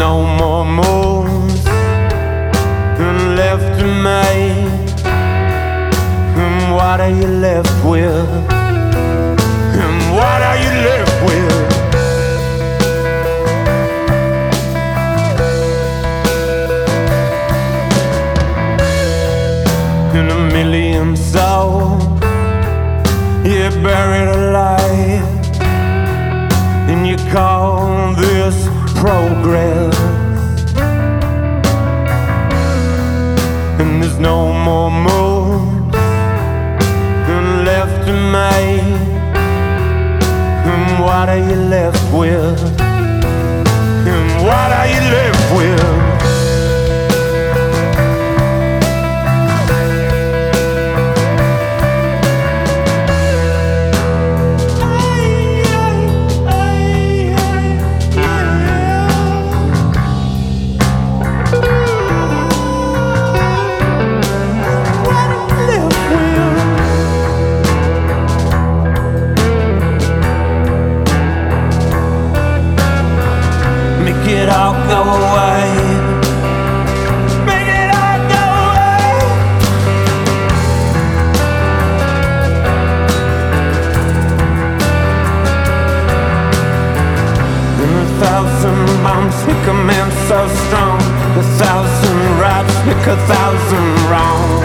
no more moons left to make. And what are you left with? And what are you left with? In a million souls you're buried alive, and you call this progress. And there's no more moves left to make. And what are you left with? And what are you left with? Make it all go away. Make it all go away. And 1,000 bombs make a man so strong. 1,000 raps make 1,000 wrong.